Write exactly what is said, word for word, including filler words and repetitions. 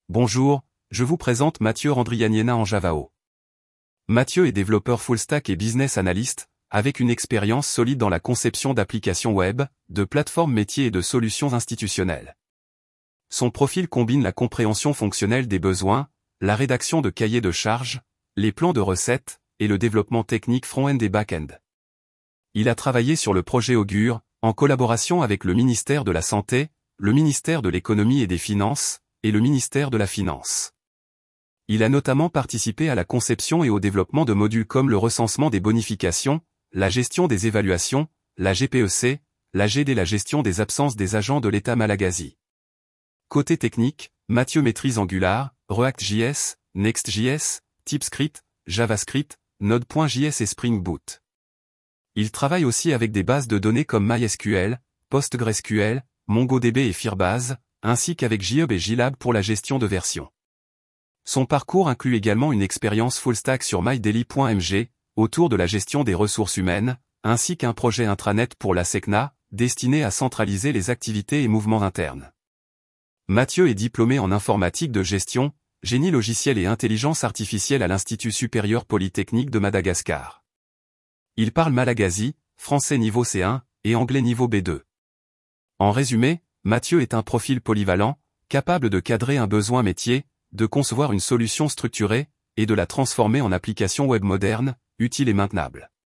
Bonjour, je vous présente Mathieu Randrianiena en Javao. Mathieu est développeur full-stack et business analyst, avec une expérience solide dans la conception d'applications web, de plateformes métiers et de solutions institutionnelles. Son profil combine la compréhension fonctionnelle des besoins, la rédaction de cahiers de charges, les plans de recettes, et le développement technique front-end et back-end. Il a travaillé sur le projet Augure, en collaboration avec le ministère de la Santé, le ministère de l'Économie et des Finances, et le ministère de la Finance. Il a notamment participé à la conception et au développement de modules comme le recensement des bonifications, la gestion des évaluations, la G P E C, la G D, la gestion des absences des agents de l'État Malagasy. Côté technique, Mathieu maîtrise Angular, React.js, Next.js, TypeScript, JavaScript, Node.js et Spring Boot. Il travaille aussi avec des bases de données comme MySQL, PostgreSQL, MongoDB et Firebase, ainsi qu'avec GitHub et GitLab pour la gestion de versions. Son parcours inclut également une expérience full-stack sur mydaily.mg, autour de la gestion des ressources humaines, ainsi qu'un projet intranet pour la SECNA, destiné à centraliser les activités et mouvements internes. Mathieu est diplômé en informatique de gestion, génie logiciel et intelligence artificielle à l'Institut supérieur polytechnique de Madagascar. Il parle malagasy, français niveau C un, et anglais niveau B deux. En résumé, Mathieu est un profil polyvalent, capable de cadrer un besoin métier, de concevoir une solution structurée, et de la transformer en application web moderne, utile et maintenable.